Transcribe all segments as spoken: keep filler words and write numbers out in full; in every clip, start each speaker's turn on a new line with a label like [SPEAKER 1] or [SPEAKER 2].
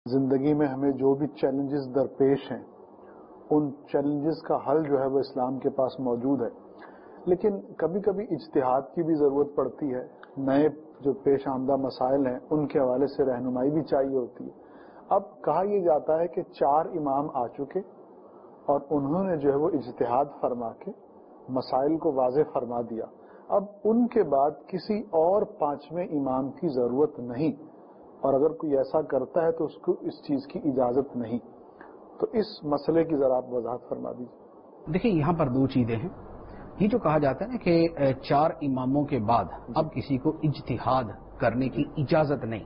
[SPEAKER 1] زندگی میں ہمیں جو بھی چیلنجز درپیش ہیں ان چیلنجز کا حل جو ہے وہ اسلام کے پاس موجود ہے، لیکن کبھی کبھی اجتہاد کی بھی ضرورت پڑتی ہے. نئے جو پیش آمدہ مسائل ہیں ان کے حوالے سے رہنمائی بھی چاہیے ہوتی ہے. اب کہا یہ جاتا ہے کہ چار امام آ چکے اور انہوں نے جو ہے وہ اجتہاد فرما کے مسائل کو واضح فرما دیا. اب ان کے بعد کسی اور پانچویں امام کی ضرورت نہیں، اور اگر کوئی ایسا کرتا ہے تو اس کو اس چیز کی اجازت نہیں. تو اس مسئلے کی ذرا آپ وضاحت فرما دیجیے.
[SPEAKER 2] دیکھیں یہاں پر دو چیزیں ہیں. یہ جو کہا جاتا ہے نا کہ چار اماموں کے بعد اب کسی کو اجتہاد کرنے کی اجازت نہیں،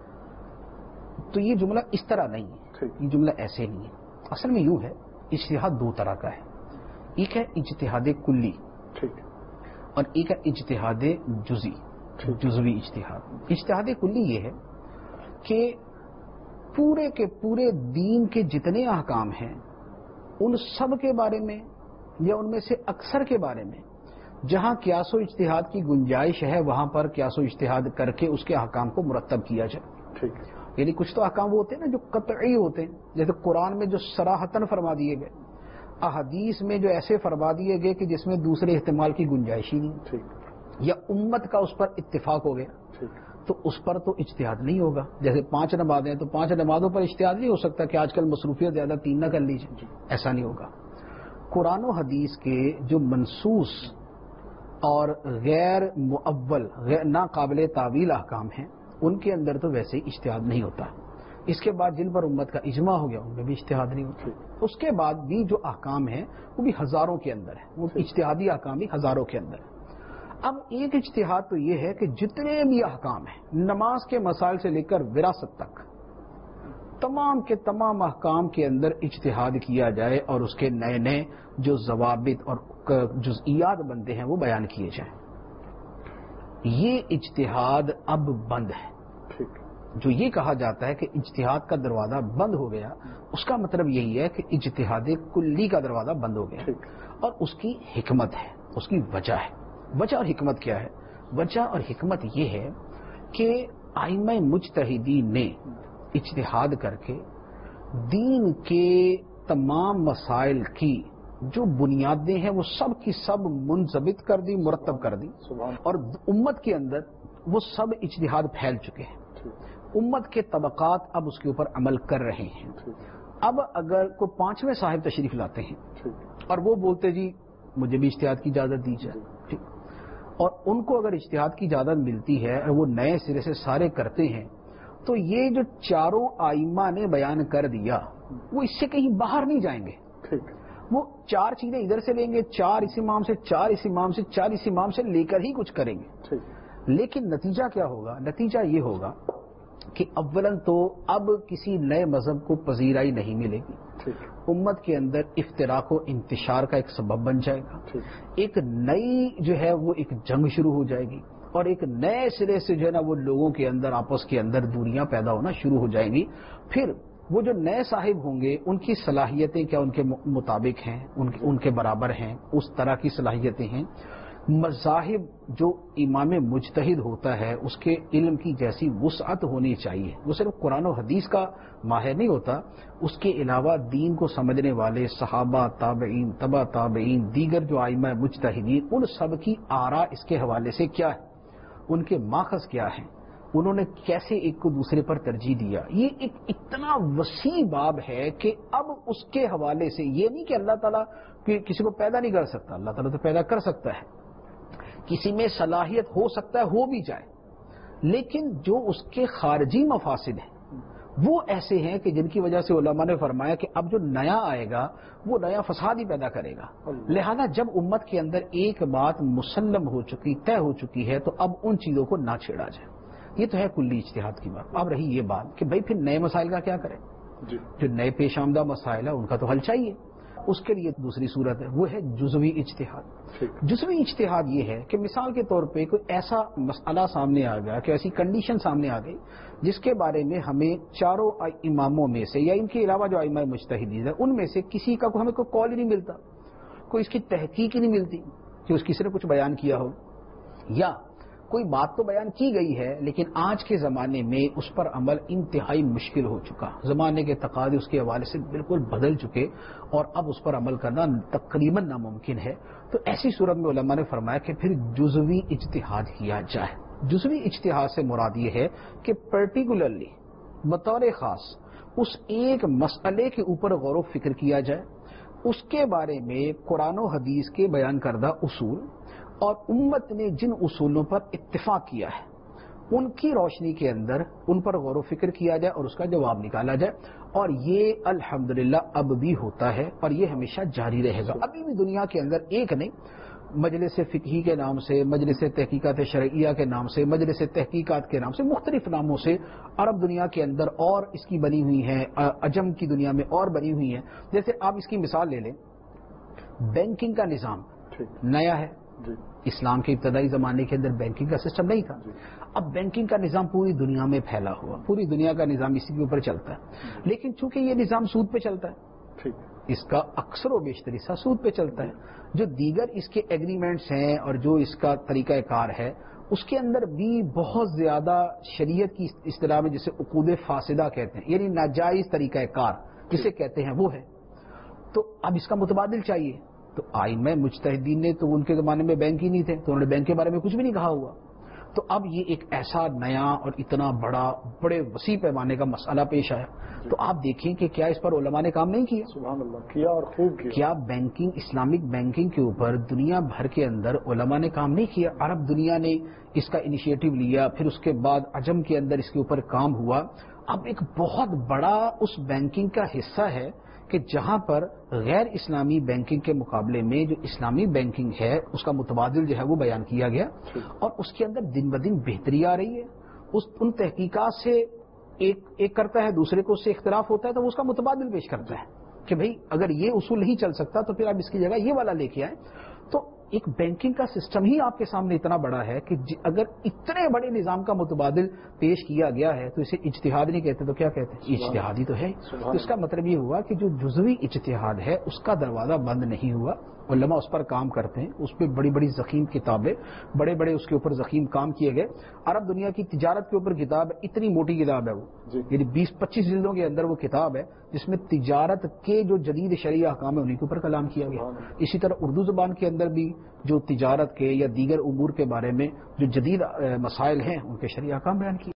[SPEAKER 2] تو یہ جملہ اس طرح نہیں ہے، یہ جملہ ایسے نہیں ہے. اصل میں یوں ہے، اجتہاد دو طرح کا ہے. ایک ہے اجتہاد کلی اور ایک ہے اجتہاد جزئی، جزوی اجتہاد. اجتہاد کلی یہ ہے کہ پورے کے پورے دین کے جتنے احکام ہیں ان سب کے بارے میں یا ان میں سے اکثر کے بارے میں جہاں قیاس و اجتہاد کی گنجائش ہے وہاں پر قیاس و اجتہاد کر کے اس کے احکام کو مرتب کیا جائے. یعنی کچھ تو احکام وہ ہوتے ہیں نا جو قطعی ہوتے ہیں، جیسے قرآن میں جو صراحتاً فرما دیے گئے، احادیث میں جو ایسے فرما دیے گئے کہ جس میں دوسرے احتمال کی گنجائش ہی نہیں، یا امت کا اس پر اتفاق ہو گیا تو اس پر تو اجتہاد نہیں ہوگا. جیسے پانچ نمازیں تو پانچ نمازوں پر اجتہاد نہیں ہو سکتا کہ آج کل مصروفیت زیادہ تین نہ کر لیجیے، ایسا نہیں ہوگا. قرآن و حدیث کے جو منسوس اور غیر مؤول غیر ناقابل تعویل احکام ہیں ان کے اندر تو ویسے ہی اجتہاد نہیں ہوتا. اس کے بعد جن پر امت کا اجماع ہو گیا ان میں بھی اجتہاد نہیں ہوتا. اس کے بعد بھی جو احکام ہیں وہ بھی ہزاروں کے اندر ہیں، وہ اجتہادی احکام بھی ہزاروں کے اندر ہیں. اب ایک اجتہاد تو یہ ہے کہ جتنے بھی احکام ہیں نماز کے مسائل سے لے کر وراثت تک تمام کے تمام احکام کے اندر اجتہاد کیا جائے اور اس کے نئے نئے جو ضوابط اور جزئیات بنتے ہیں وہ بیان کیے جائیں. یہ اجتہاد اب بند ہے. جو یہ کہا جاتا ہے کہ اجتہاد کا دروازہ بند ہو گیا، اس کا مطلب یہی ہے کہ اجتہاد کلی کا دروازہ بند ہو گیا. اور اس کی حکمت ہے، اس کی وجہ ہے. وجہ اور حکمت کیا ہے؟ وجہ اور حکمت یہ ہے کہ ائمہ مجتہدین نے اجتہاد کر کے دین کے تمام مسائل کی جو بنیادیں ہیں وہ سب کی سب منضبط کر دی، مرتب کر دی، اور امت کے اندر وہ سب اجتہاد پھیل چکے ہیں. امت کے طبقات اب اس کے اوپر عمل کر رہے ہیں. اب اگر کوئی پانچویں صاحب تشریف لاتے ہیں اور وہ بولتے جی مجھے بھی اجتہاد کی اجازت دی جائے، ٹھیک، اور ان کو اگر اجتہاد کی اجازت ملتی ہے اور وہ نئے سرے سے سارے کرتے ہیں تو یہ جو چاروں آئمہ نے بیان کر دیا وہ اس سے کہیں باہر نہیں جائیں گے. وہ چار چیزیں ادھر سے لیں گے، چار اس امام سے، چار اس امام سے، چار اس امام سے لے کر ہی کچھ کریں گے. لیکن نتیجہ کیا ہوگا؟ نتیجہ یہ ہوگا کہ اولاً تو اب کسی نئے مذہب کو پذیرائی نہیں ملے گی. امت کے اندر افتراق و انتشار کا ایک سبب بن جائے گا. ایک نئی جو ہے وہ ایک جنگ شروع ہو جائے گی اور ایک نئے سرے سے جو ہے نا وہ لوگوں کے اندر آپس کے اندر دوریاں پیدا ہونا شروع ہو جائیں گی. پھر وہ جو نئے صاحب ہوں گے ان کی صلاحیتیں کیا ان کے مطابق ہیں، ان کے, ان کے برابر ہیں، اس طرح کی صلاحیتیں ہیں. مذاہب جو امام مجتہد ہوتا ہے اس کے علم کی جیسی وسعت ہونی چاہیے. وہ صرف قرآن و حدیث کا ماہر نہیں ہوتا، اس کے علاوہ دین کو سمجھنے والے صحابہ، تابعین، تبع تابعین، دیگر جو ائمہ مجتہدین، ان سب کی آراء اس کے حوالے سے کیا ہے، ان کے ماخذ کیا ہیں، انہوں نے کیسے ایک کو دوسرے پر ترجیح دیا. یہ ایک اتنا وسیع باب ہے کہ اب اس کے حوالے سے یہ نہیں کہ اللہ تعالیٰ کسی کو پیدا نہیں کر سکتا، اللہ تعالیٰ تو پیدا کر سکتا ہے، کسی میں صلاحیت ہو سکتا ہے ہو بھی جائے، لیکن جو اس کے خارجی مفاسد ہیں وہ ایسے ہیں کہ جن کی وجہ سے علماء نے فرمایا کہ اب جو نیا آئے گا وہ نیا فساد ہی پیدا کرے گا. لہذا جب امت کے اندر ایک بات مسلم ہو چکی، طے ہو چکی ہے، تو اب ان چیزوں کو نہ چھیڑا جائے. یہ تو ہے کلی اجتہاد کی بات. اب رہی یہ بات کہ بھائی پھر نئے مسائل کا کیا کریں؟ جو نئے پیش آمدہ مسائل ہے ان کا تو حل چاہیے. اس کے لیے دوسری صورت ہے، وہ ہے جزوی اجتہاد. جزوی اجتہاد یہ ہے کہ مثال کے طور پہ کوئی ایسا مسئلہ سامنے آ گیا کہ ایسی کنڈیشن سامنے آ گئی جس کے بارے میں ہمیں چاروں اماموں میں سے یا ان کے علاوہ جو ائمہ مجتہدین ہیں ان میں سے کسی کا ہمیں کوئی قول ہی نہیں ملتا، کوئی اس کی تحقیق ہی نہیں ملتی کہ اس کسی نے کچھ بیان کیا ہو، یا کوئی بات تو بیان کی گئی ہے لیکن آج کے زمانے میں اس پر عمل انتہائی مشکل ہو چکا. زمانے کے تقاضے اس کے حوالے سے بالکل بدل چکے اور اب اس پر عمل کرنا تقریباً ناممکن ہے. تو ایسی صورت میں علماء نے فرمایا کہ پھر جزوی اجتہاد کیا جائے. جزوی اجتہاد سے مراد یہ ہے کہ پرٹیکولرلی بطور خاص اس ایک مسئلے کے اوپر غور و فکر کیا جائے, اس کے بارے میں قرآن و حدیث کے بیان کردہ اصول اور امت نے جن اصولوں پر اتفاق کیا ہے ان کی روشنی کے اندر ان پر غور و فکر کیا جائے اور اس کا جواب نکالا جائے. اور یہ الحمدللہ اب بھی ہوتا ہے اور یہ ہمیشہ جاری رہے گا. ابھی بھی دنیا کے اندر ایک نہیں, مجلس فقہی کے نام سے, مجلس تحقیقات شرعیہ کے نام سے, مجلس تحقیقات کے نام سے, مختلف ناموں سے عرب دنیا کے اندر اور اس کی بنی ہوئی ہیں, عجم کی دنیا میں اور بنی ہوئی ہیں. جیسے آپ اس کی مثال لے لیں, بینکنگ کا نظام نیا ہے. اسلام کے ابتدائی زمانے کے اندر بینکنگ کا سسٹم نہیں تھا. اب بینکنگ کا نظام پوری دنیا میں پھیلا ہوا, پوری دنیا کا نظام اسی کے اوپر چلتا ہے. لیکن چونکہ یہ نظام سود پہ چلتا ہے, اس کا اکثر و بیشتر حصہ سود پہ چلتا ہے. جو دیگر اس کے ایگریمنٹس ہیں اور جو اس کا طریقہ کار ہے اس کے اندر بھی بہت زیادہ شریعت کی اصطلاح میں جسے عقود فاسدہ کہتے ہیں, یعنی ناجائز طریقہ کار جسے کہتے ہیں وہ ہے. تو اب اس کا متبادل چاہیے. تو آئمہ مجتہدین نے تو ان کے زمانے میں بینک ہی نہیں تھے تو انہوں نے بینک کے بارے میں کچھ بھی نہیں کہا ہوا. تو اب یہ ایک ایسا نیا اور اتنا بڑا بڑے وسیع پیمانے کا مسئلہ پیش آیا. تو آپ دیکھیں کہ کیا اس پر علماء نے کام نہیں کیا؟
[SPEAKER 1] سبحان اللہ, کیا اور خوب کیا.
[SPEAKER 2] کیا بینکنگ, اسلامک بینکنگ کے اوپر دنیا بھر کے اندر علماء نے کام نہیں کیا؟ عرب دنیا نے اس کا انیشیٹو لیا, پھر اس کے بعد عجم کے اندر اس کے اوپر کام ہوا. اب ایک بہت بڑا اس بینکنگ کا حصہ ہے کہ جہاں پر غیر اسلامی بینکنگ کے مقابلے میں جو اسلامی بینکنگ ہے اس کا متبادل جو ہے وہ بیان کیا گیا اور اس کے اندر دن بدن بہتری آ رہی ہے. اس ان تحقیقات سے ایک ایک کرتا ہے, دوسرے کو اس سے اختلاف ہوتا ہے تو وہ اس کا متبادل پیش کرتا ہے کہ بھئی اگر یہ اصول نہیں چل سکتا تو پھر آپ اس کی جگہ یہ والا لے کے آئیں. تو ایک بینکنگ کا سسٹم ہی آپ کے سامنے اتنا بڑا ہے کہ اگر اتنے بڑے نظام کا متبادل پیش کیا گیا ہے تو اسے اجتہاد نہیں کہتے تو کیا کہتے ہیں؟ اجتہادی تو ہے. تو اس کا مطلب یہ ہوا کہ جو جزوی اجتہاد ہے اس کا دروازہ بند نہیں ہوا. علماء اس پر کام کرتے ہیں, اس پہ بڑی بڑی ضخیم کتابیں, بڑے بڑے اس کے اوپر ضخیم کام کیے گئے. عرب دنیا کی تجارت کے اوپر کتاب ہے, اتنی موٹی کتاب ہے وہ, یعنی بیس پچیس جلدوں کے اندر وہ کتاب ہے جس میں تجارت کے جو جدید شرعی احکام ہے انہیں کے اوپر کلام کیا گیا. اسی طرح اردو زبان کے اندر بھی جو تجارت کے یا دیگر امور کے بارے میں جو جدید مسائل ہیں ان کے شرعی احکام بیان کیے.